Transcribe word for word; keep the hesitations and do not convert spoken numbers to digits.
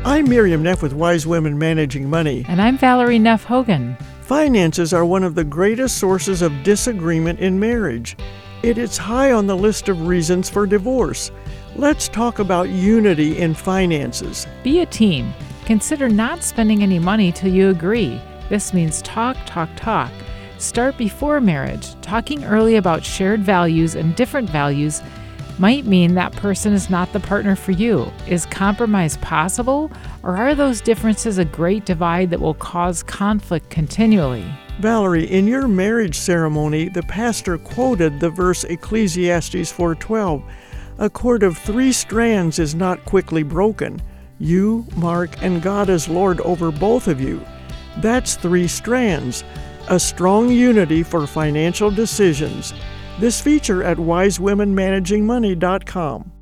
I'm Miriam Neff with Wise Women Managing Money. And I'm Valerie Neff Hogan. Finances are one of the greatest sources of disagreement in marriage. It is high on the list of reasons for divorce. Let's talk about unity in finances. Be a team. Consider not spending any money till you agree. This means talk, talk, talk. Start before marriage. Talking early about shared values and different values might mean that person is not the partner for you. Is compromise possible, or are those differences a great divide that will cause conflict continually? Valerie, in your marriage ceremony, the pastor quoted the verse Ecclesiastes four twelve. A cord of three strands is not quickly broken. You, Mark, and God as Lord over both of you. That's three strands. A strong unity for financial decisions. This feature at wise women managing money dot com.